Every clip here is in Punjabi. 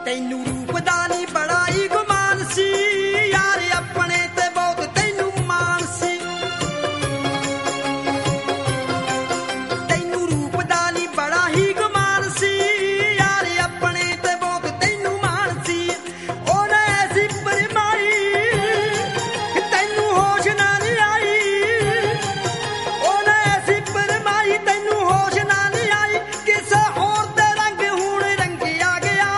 ਤੈਨੂੰ ਰੂਪ ਦਾ ਨੀ ਬੜਾ ਹੀ ਗੁਮਾਨ ਸੀ ਯਾਰ ਆਪਣੇ ਤੇ ਬਹੁਤ ਤੈਨੂੰ ਮਾਣ ਸੀ ਤੈਨੂੰ ਰੂਪ ਦਾ ਨੀ ਬੜਾ ਹੀ ਗੁਮਾਨ ਸੀ ਯਾਰ ਆਪਣੇ ਤੇ ਬਹੁਤ ਤੈਨੂੰ ਮਾਣ ਸੀ ਉਹਨੇ ਐਸੀ ਪਰਮਾਈ ਤੈਨੂੰ ਹੋਸ਼ ਨਾ ਨੀ ਆਈ ਉਹਨੇ ਐਸੀ ਪਰਮਾਈ ਤੈਨੂੰ ਹੋਸ਼ ਨਾ ਨੀ ਆਈ ਕਿਸੇ ਹੋਰ ਤੇ ਰੰਗ ਹੁਣ ਰੰਗਿਆ ਗਿਆ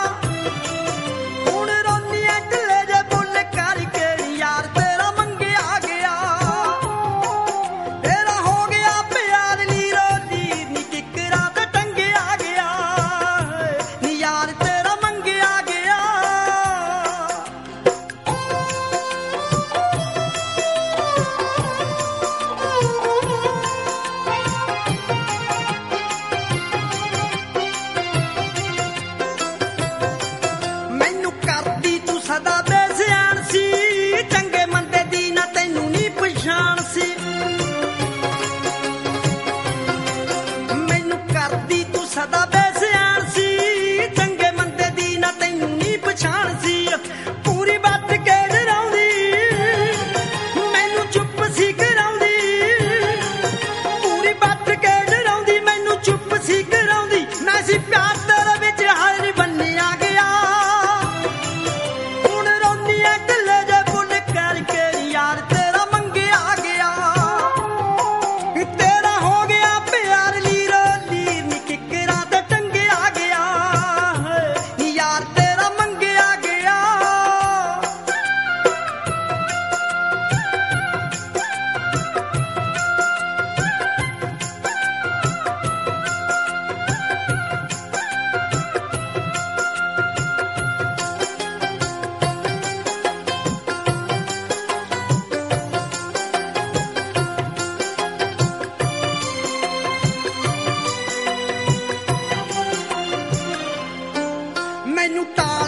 ਹੁਣ ਰੋਨੀਆਂ ਢਿੱਲੇ ਜੇ ਬੁੱਲ ਕਰਕੇ ਯਾਰ ਤੇਰਾ ਮੰਗਿਆ ਗਿਆ ਤੇਰਾ ਹੋ ਗਿਆ ਪਿਆਰ ਲੀਰੋ ਲੀਰ ਨੀ ਕਿਕਰਾਂ ਤੇ ਟੰਗਿਆ ਗਿਆ ਨੀ ਯਾਰ ਤੇਰਾ ਮੰਗਿਆ ਗਿਆ ਮੈਨੂੰ ਕਰਦੀ ਤੂੰ ਸਦਾ ਬੇਸਿਆਣ ਸੀ ਚੰਗੇ ਮੰਦੇ ਦੀ ਨਾ ਤੈਨੂੰ ਨੀ ਪਛਾਣ ਸੀ ਮੈਨੂੰ ਕਰਦੀ ਤੂੰ ਸਦਾ ਬੇਸਿਆਣ ਸੀ ਚੰਗੇ ਮੰਦੇ ਦੀ ਨਾ ਤੈਨੂੰ ਨੀ ਪਛਾਣ ਸੀ ਪੂਰੀ ਬਾਤ ਕੇ ਡਰਾਉਂਦੀ ਮੈਨੂੰ ਚੁੱਪ ਸੀ ਕਰਾਉਂਦੀ ਪੂਰੀ ਬਾਤ ਕੇ ਡਰਾਉਂਦੀ ਮੈਨੂੰ ਚੁੱਪ ਸੀ ਕਰਾਉਂਦੀ ਮੈਂ ਸੀ ਪਿਆਰ ਤੇਰੇ ਵਿੱਚ ਹਾਜ਼ਰ ਬੰਨਿਆ ਗਿਆ ਹੁਣ ਰੋਨੀਆਂ ਢਿੱਲੇ ਜੇ ਬੁੱਲ ਕਰਕੇ ਯਾਰ ਤੇਰਾ ਮੰਗਿਆ ਗਿਆ ਤੇਰਾ ਹੋ ਗਿਆ ਪਿਆਰ ਲੀਰੋ ਲੀਰ ਨੀ ਕਿਕਰਾਂ ਤੇ ਟੰਗਿਆ ਗਿਆ ਨੀ ਯਾਰ ਤੇਰਾ ਮੰਗਿਆ ਗਿਆ ਮੈਨੂੰ ਤਾਂ